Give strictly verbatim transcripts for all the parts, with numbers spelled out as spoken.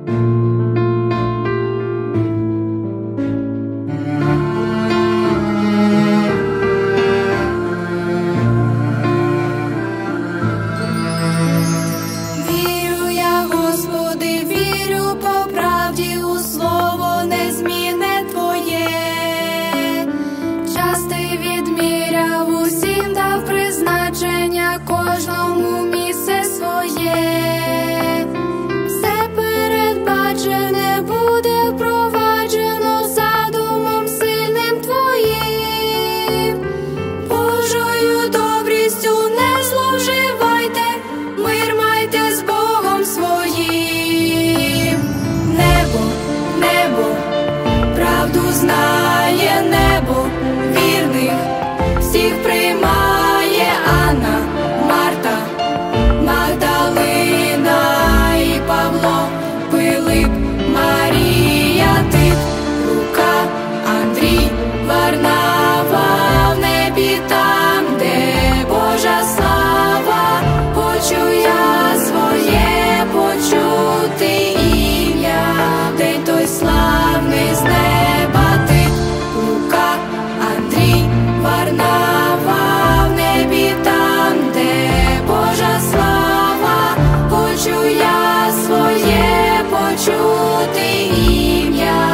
Кожному місце своє, все передбачене буде впроваджено задумом сильним Твоїм. Божою добрістю не зловживайте, мир майте з Богом своїм. Небо, небо, правду знає небо, вірних всіх приймає Анна, Марта, Магдалина і Павло, Пилип, Марія, Тит, Лука, Андрій, Варнава, в небі там, де Божа слава. Хочу я своє почути ім'я, день той славний з неба. Тит, Лука, Андрій, Варнава, в небі там, де Божа слава. Хочу я своє почути ім'я.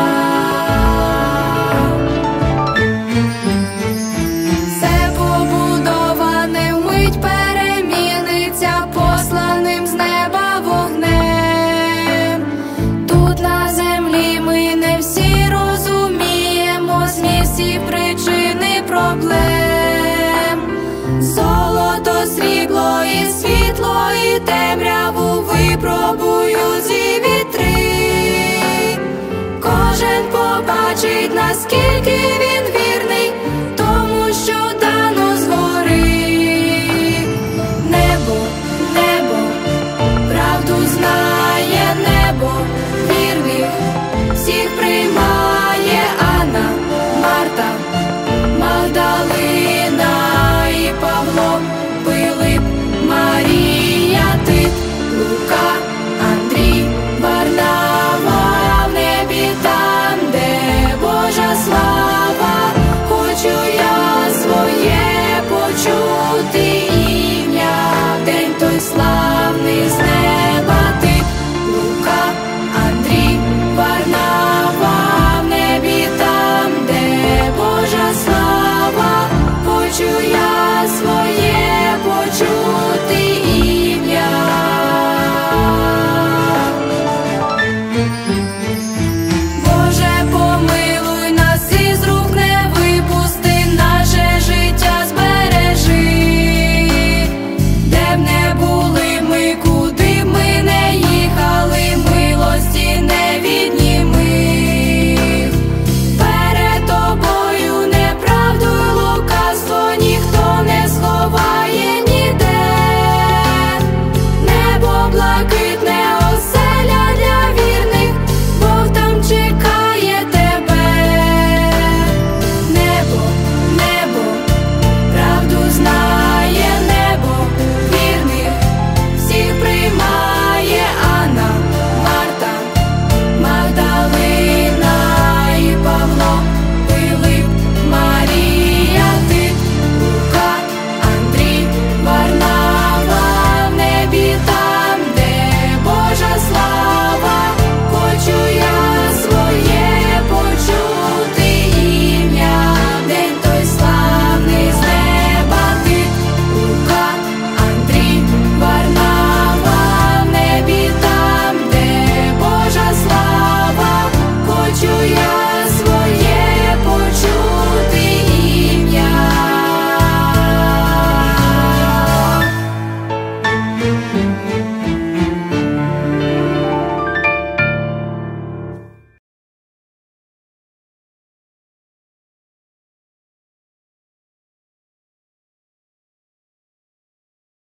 Все побудоване вмить переміниться посланим з неба вогнем. Тут на землі ми не всі розуміємо зміст і причини проблем. Золото, срібло і світло, і темряву випробують ці вітри. Кожен побачить, наскільки